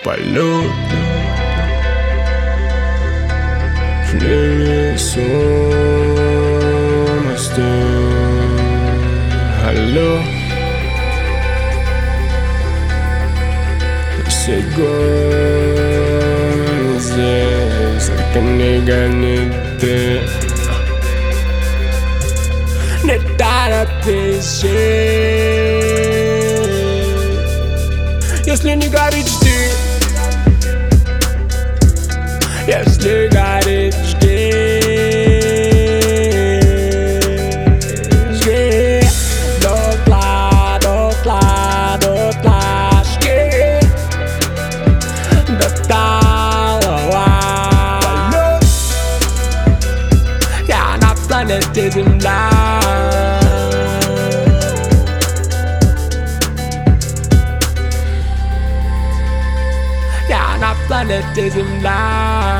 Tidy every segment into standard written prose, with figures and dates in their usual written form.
полет в лесу мосты. Алло, все годы здесь, только не гони ты. Не торопись, если не горит, жди. Если горит, жди. Жди дотла, дотла, дотла, жди до талого. Я на планете Земля. Я на планете Земля.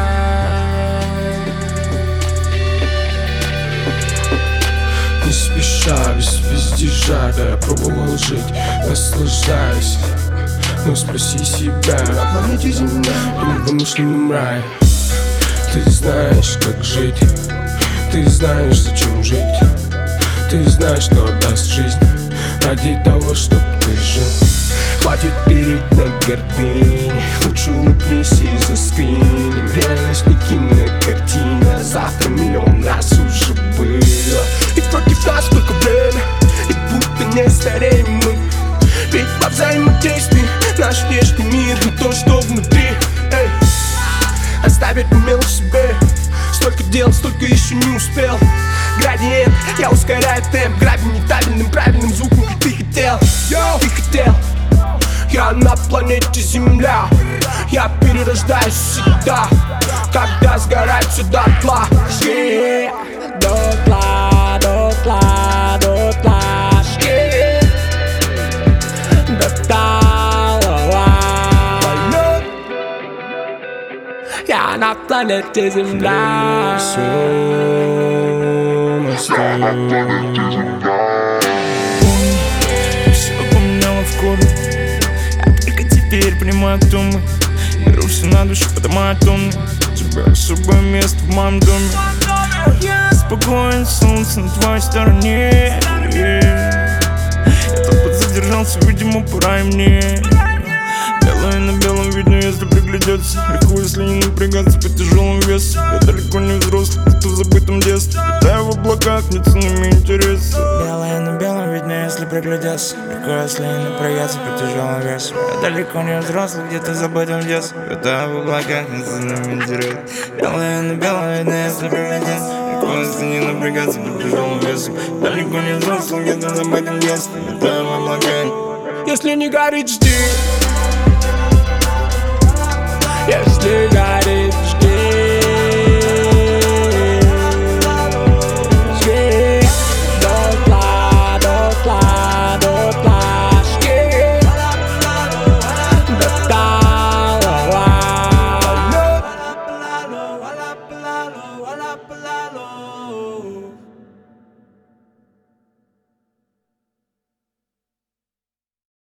Не спеша, без вездежа, да я пробовал жить, наслаждаясь. Но спроси себя, на планете Земля или в вымышленном рае. Ты знаешь, как жить, ты знаешь, зачем жить. Ты знаешь, что даст жизнь ради того, чтоб ты жил. Хватит перед на гордыне, лучше улыбнись и заскринем. Реальность не кинокартина, завтра миллион раз уже было. И против нас только время, и будто не стареем мы. Ведь по взаимодействию наш внешний мир и то, что внутри. Эй, оставить умел себе. Столько дел, столько еще не успел. Градиент, я ускоряю темп. Гравитабельным, правильным звуком, как ты хотел. Ты хотел. Я на планете Земля. Я перерождаюсь всегда, когда сгорает все дотла. Жги дотла, дотла, дотла, жги до талого. Я на планете Земля. Все поменяло в корне. Теперь понимаю, кто мы. Беру все на душу, поднимаю тонны. Тебя особое место в моем доме. Я спокоен, солнце на твоей стороне. Я тут подзадержался, видимо, пора и мне. Белое на белом видно, если приглядеться. Легко, если не напрягаться под тяжелым весом. Я далеко не взрослый, где-то в забытом детстве. Летаю в облаках, не ценными интересы. Белое на белом видно, если приглядеться. Легко, если не напрягаться под тяжелым весом. Я далеко не взрослый, где-то в забытом детстве. Летаю в облаках, не ценными интересы. Белое на белом видно, если приглядеться. Легко, если не напрягаться под тяжелым весом. Далеко не взрослый, где-то в забытом детстве. Летаю в облаках. Если не горит, жди. Если